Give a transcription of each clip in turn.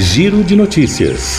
Giro de Notícias.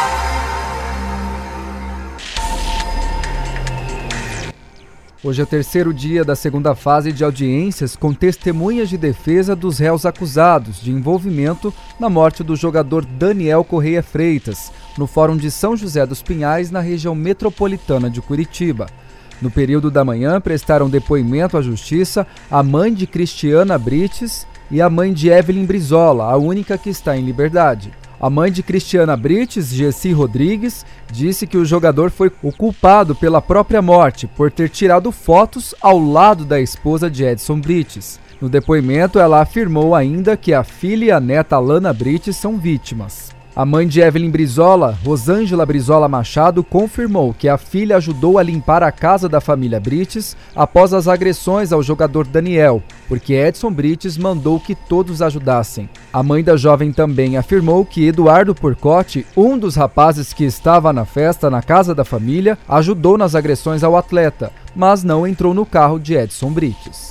Hoje é o terceiro dia da segunda fase de audiências com testemunhas de defesa dos réus acusados de envolvimento na morte do jogador Daniel Correia Freitas, no Fórum de São José dos Pinhais, na região metropolitana de Curitiba. No período da manhã, prestaram depoimento à Justiça a mãe de Cristiana Brites e a mãe de Evelyn Brizola, a única que está em liberdade. A mãe de Cristiana Brites, Gessi Rodrigues, disse que o jogador foi o culpado pela própria morte por ter tirado fotos ao lado da esposa de Edson Brites. No depoimento, ela afirmou ainda que a filha e a neta Alana Brites são vítimas. A mãe de Evelyn Brizola, Rosângela Brizola Machado, confirmou que a filha ajudou a limpar a casa da família Brites após as agressões ao jogador Daniel, porque Edson Brites mandou que todos ajudassem. A mãe da jovem também afirmou que Eduardo Porcotti, um dos rapazes que estava na festa na casa da família, ajudou nas agressões ao atleta, mas não entrou no carro de Edson Brites.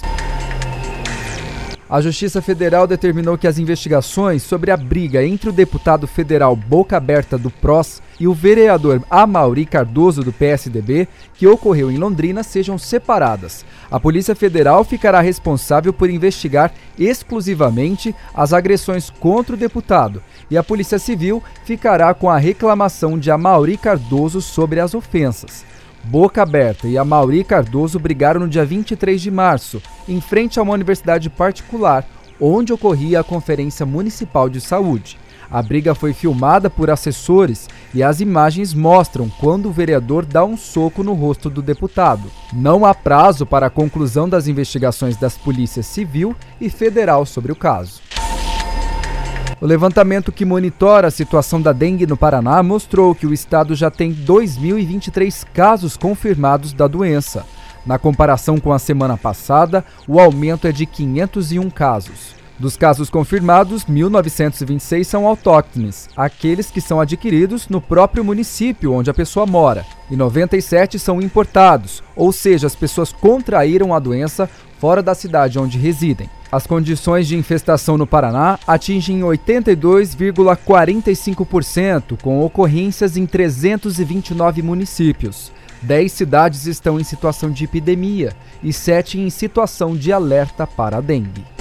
A Justiça Federal determinou que as investigações sobre a briga entre o deputado federal Boca Aberta do PROS e o vereador Amaury Cardoso do PSDB, que ocorreu em Londrina, sejam separadas. A Polícia Federal ficará responsável por investigar exclusivamente as agressões contra o deputado e a Polícia Civil ficará com a reclamação de Amaury Cardoso sobre as ofensas. Boca Aberta e Amaury Cardoso brigaram no dia 23 de março, em frente a uma universidade particular, onde ocorria a Conferência Municipal de Saúde. A briga foi filmada por assessores e as imagens mostram quando o vereador dá um soco no rosto do deputado. Não há prazo para a conclusão das investigações das polícias civil e federal sobre o caso. O levantamento que monitora a situação da dengue no Paraná mostrou que o estado já tem 2.023 casos confirmados da doença. Na comparação com a semana passada, o aumento é de 501 casos. Dos casos confirmados, 1.926 são autóctones, aqueles que são adquiridos no próprio município onde a pessoa mora, e 97 são importados, ou seja, as pessoas contraíram a doença fora da cidade onde residem. As condições de infestação no Paraná atingem 82,45%, com ocorrências em 329 municípios. 10 cidades estão em situação de epidemia e 7 em situação de alerta para a dengue.